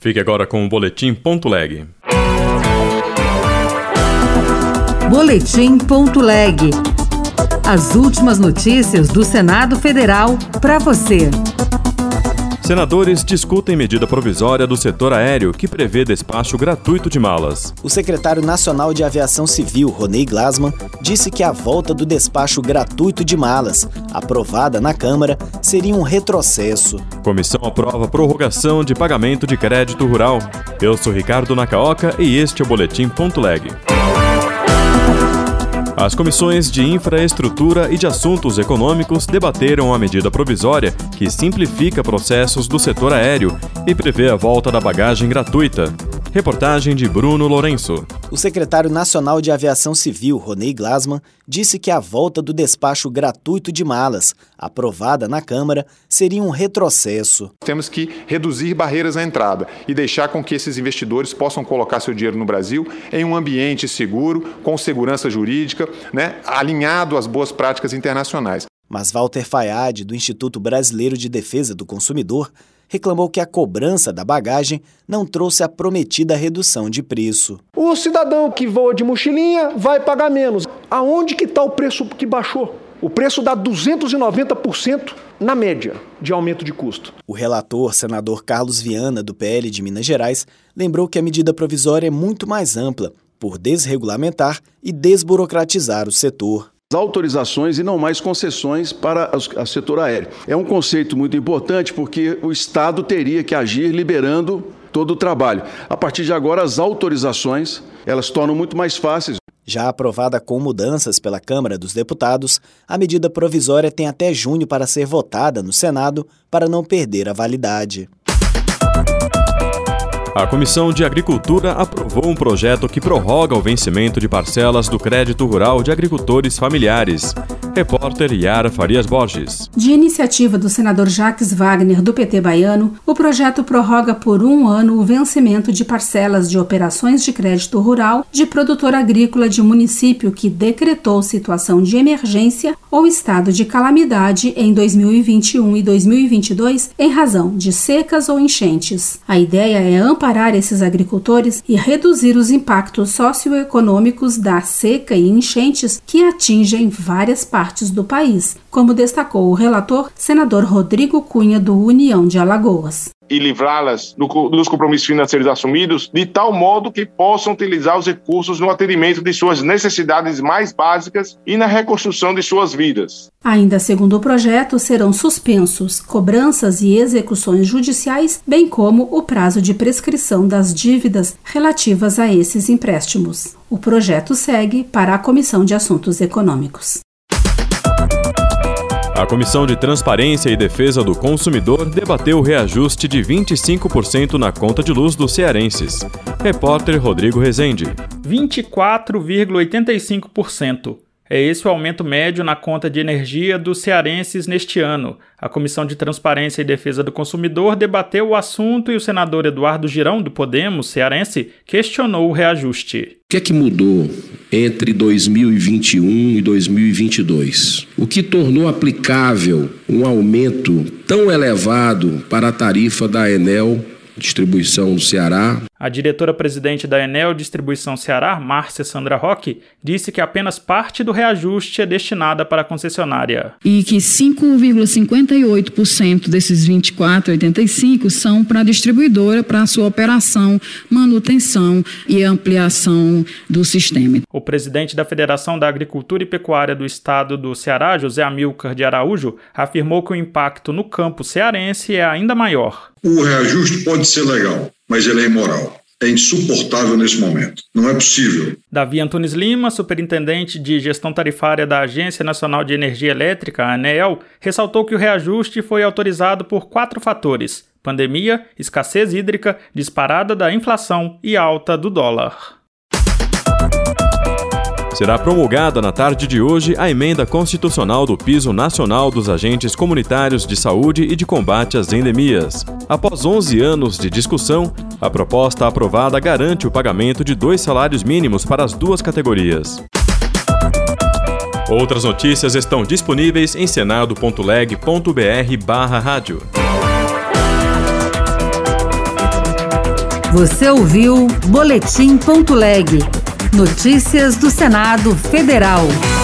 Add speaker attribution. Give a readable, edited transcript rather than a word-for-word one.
Speaker 1: Fique agora com o Boletim.leg.
Speaker 2: Boletim.leg. As últimas notícias do Senado Federal para você.
Speaker 1: Senadores discutem medida provisória do setor aéreo que prevê despacho gratuito de malas.
Speaker 3: O secretário nacional de Aviação Civil, Rony Glasman, disse que a volta do despacho gratuito de malas, aprovada na Câmara, seria um retrocesso.
Speaker 1: Comissão aprova prorrogação de pagamento de crédito rural. Eu sou Ricardo Nakaoka e este é o Boletim.leg. As comissões de Infraestrutura e de Assuntos Econômicos debateram a medida provisória que simplifica processos do setor aéreo e prevê a volta da bagagem gratuita. Reportagem de Bruno Lourenço.
Speaker 3: O secretário nacional de Aviação Civil, Rony Glasman, disse que a volta do despacho gratuito de malas, aprovada na Câmara, seria um retrocesso.
Speaker 4: Temos que reduzir barreiras à entrada e deixar com que esses investidores possam colocar seu dinheiro no Brasil em um ambiente seguro, com segurança jurídica, alinhado às boas práticas internacionais.
Speaker 3: Mas Walter Fayad, do Instituto Brasileiro de Defesa do Consumidor, reclamou que a cobrança da bagagem não trouxe a prometida redução de preço.
Speaker 5: O cidadão que voa de mochilinha vai pagar menos. Aonde que está o preço que baixou? O preço dá 290% na média de aumento de custo.
Speaker 3: O relator, senador Carlos Viana, do PL de Minas Gerais, lembrou que a medida provisória é muito mais ampla, por desregulamentar e desburocratizar o setor.
Speaker 6: Autorizações e não mais concessões para o setor aéreo. É um conceito muito importante porque o Estado teria que agir liberando todo o trabalho. A partir de agora, as autorizações, elas tornam muito mais fáceis.
Speaker 3: Já aprovada com mudanças pela Câmara dos Deputados, a medida provisória tem até junho para ser votada no Senado para não perder a validade.
Speaker 1: A Comissão de Agricultura aprovou um projeto que prorroga o vencimento de parcelas do crédito rural de agricultores familiares. Repórter Yara Farias Borges.
Speaker 7: De iniciativa do senador Jacques Wagner, do PT baiano, o projeto prorroga por 1 ano o vencimento de parcelas de operações de crédito rural de produtor agrícola de município que decretou situação de emergência ou estado de calamidade em 2021 e 2022 em razão de secas ou enchentes. A ideia é amparar esses agricultores e reduzir os impactos socioeconômicos da seca e enchentes que atingem várias partes do país, como destacou o relator, senador Rodrigo Cunha, do União de Alagoas.
Speaker 8: E livrá-las dos compromissos financeiros assumidos, de tal modo que possam utilizar os recursos no atendimento de suas necessidades mais básicas e na reconstrução de suas vidas.
Speaker 7: Ainda segundo o projeto, serão suspensos cobranças e execuções judiciais, bem como o prazo de prescrição das dívidas relativas a esses empréstimos. O projeto segue para a Comissão de Assuntos Econômicos.
Speaker 1: A Comissão de Transparência e Defesa do Consumidor debateu o reajuste de 25% na conta de luz dos cearenses. Repórter Rodrigo Rezende.
Speaker 9: 24,85%. É esse o aumento médio na conta de energia dos cearenses neste ano. A Comissão de Transparência e Defesa do Consumidor debateu o assunto e o senador Eduardo Girão, do Podemos cearense, questionou o reajuste.
Speaker 10: O que é que mudou entre 2021 e 2022? O que tornou aplicável um aumento tão elevado para a tarifa da Enel Distribuição do Ceará?
Speaker 9: A diretora-presidente da Enel Distribuição Ceará, Márcia Sandra Roque, disse que apenas parte do reajuste é destinada para a concessionária.
Speaker 11: E que 5,58% desses 24,85% são para a distribuidora, para a sua operação, manutenção e ampliação do sistema.
Speaker 9: O presidente da Federação da Agricultura e Pecuária do Estado do Ceará, José Amilcar de Araújo, afirmou que o impacto no campo cearense é ainda maior.
Speaker 12: O reajuste pode ser legal, mas ele é imoral. É insuportável nesse momento. Não é possível.
Speaker 9: Davi Antunes Lima, superintendente de gestão tarifária da Agência Nacional de Energia Elétrica, a ANEEL, ressaltou que o reajuste foi autorizado por 4 fatores: pandemia, escassez hídrica, disparada da inflação e alta do dólar.
Speaker 1: Será promulgada na tarde de hoje a emenda constitucional do Piso Nacional dos Agentes Comunitários de Saúde e de Combate às Endemias. Após 11 anos de discussão, a proposta aprovada garante o pagamento de 2 salários mínimos para as 2 categorias. Outras notícias estão disponíveis em senado.leg.br/rádio.
Speaker 2: Você ouviu Boletim.leg. Notícias do Senado Federal.